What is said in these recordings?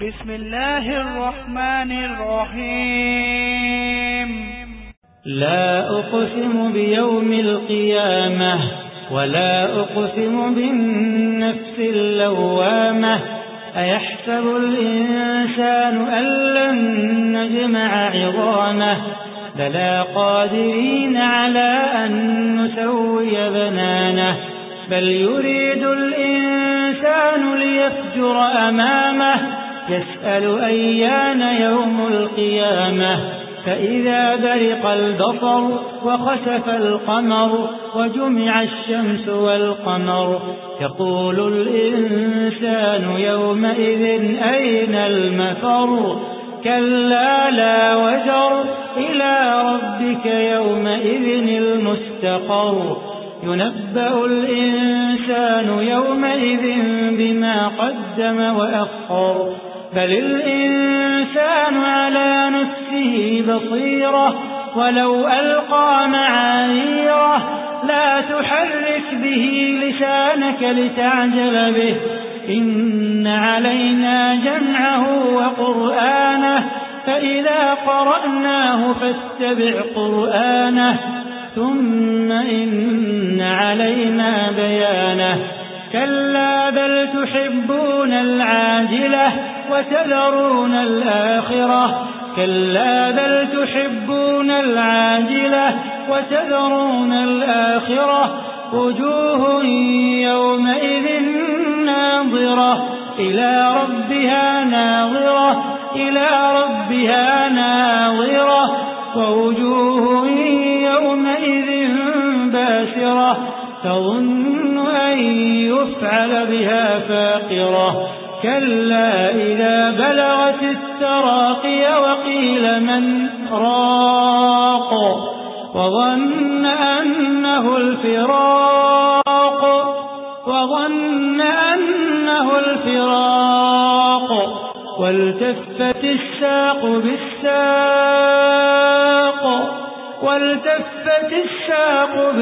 بسم الله الرحمن الرحيم لا أقسم بيوم القيامة ولا أقسم بالنفس اللوامة أيحسب الإنسان أن لن نجمع عظامه بلى قادرين على أن نسوي بنانه بل يريد الإنسان ليفجر أمامه يسأل أيان يوم القيامة فإذا برق البصر وخسف القمر وجمع الشمس والقمر يقول الإنسان يومئذ أين المفر كلا لا وزر إلى ربك يومئذ المستقر ينبأ الإنسان يومئذ بما قدم وأخر بل الإنسان على نفسه بصيرة ولو ألقى معاذيره لا تحرك به لسانك لتعجل به إن علينا جمعه وقرآنه فإذا قرأناه فاتبع قرآنه ثم إن علينا بيانه كلا بل تحبون العاجلة وتذرون الآخرة كلا بل تحبون العاجلة وتذرون الآخرة وجوه يومئذ ناظرة إلى ربها ناظرة إلى ربها ناظرة ووجوه يومئذ باسرة تظن أن يفعل بها فاقرة كلا إذا بلغت التراقي وقيل من راق وظن أنه الفراق والتفت الساق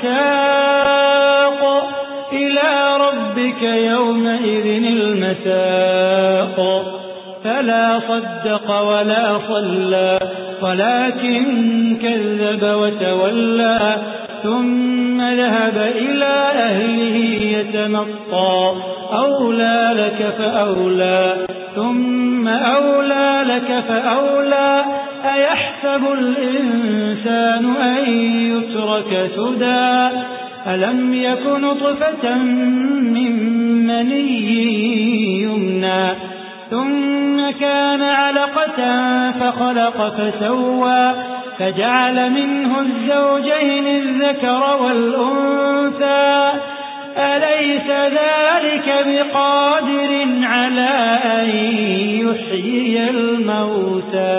بالساق إلى ربك يومئذ المساق فلا صدق ولا صلى ولكن كذب وتولى ثم ذهب إلى أهله يتمطى أولى لك فأولى ثم أولى لك فأولى أيحسب الإنسان أن يترك سدى ألم يكن نطفة من مني يمنى ثم كان علقة فخلق فسوى فجعل منه الزوجين الذكر والأنثى أليس ذلك بقادر على أن يحيي الموتى